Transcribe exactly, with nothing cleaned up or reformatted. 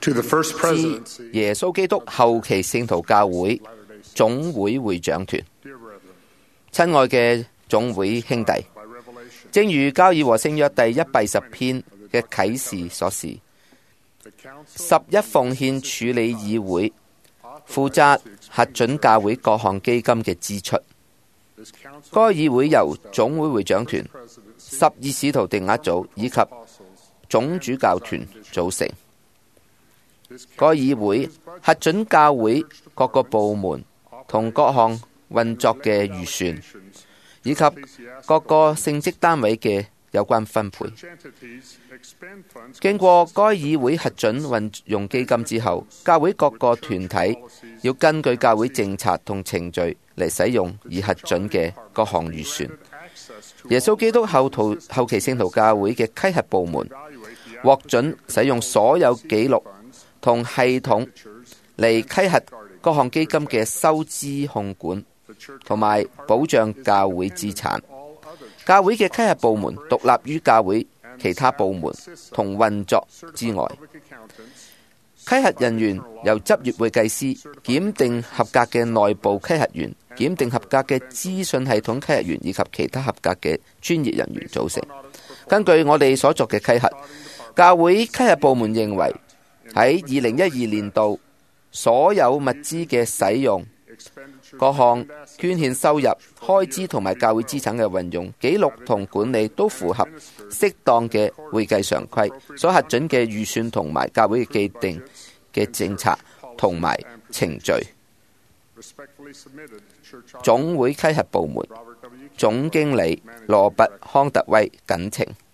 To the first 致 presidency, 耶穌基督後期聖徒教會總會會長團。 dear brethren, 親愛嘅總會兄弟， by revelation, 正如交議和聖約第一百二十篇嘅啟示所示， the council 十一奉獻處理議會，負責核准教會各項基金嘅支出。 this council 該議會由總會會長團、 presidency 十二使徒定額組以及 apostles, 總主教團組成。 this 該 council 議會核准教會各個部門同各項運作嘅預算，以及各個聖職單位嘅有關分配。 entities expend funds 經過該議會核准運用基金之後，教會各個團體要根據教會政策同程序嚟使用而核准嘅各項預算。 access to 耶穌基督後徒後期聖徒教會嘅稽核部門獲准使用所有記錄同系統嚟稽核各項基金嘅收支控管，同埋保障教會資產。教會嘅稽核部門獨立於教會其他部門同運作之外。 public accountants 稽核人員由執業會計師、檢定合格嘅內部稽核員、檢定合格嘅資訊系統稽核員以及其他合格嘅專業人員組成。根據我哋所作嘅稽核，教會稽核部門認為喺二零一二年度所有物資嘅使用、 expenditure 各項捐獻收入、開支同埋教會資產嘅運用記錄同管理都符合適當嘅會計常規所核准嘅預算同埋教會嘅既定嘅政策同埋程序。 respectfully submitted church office 總會稽核部門 Robert W. 總經理羅拔康特威謹情。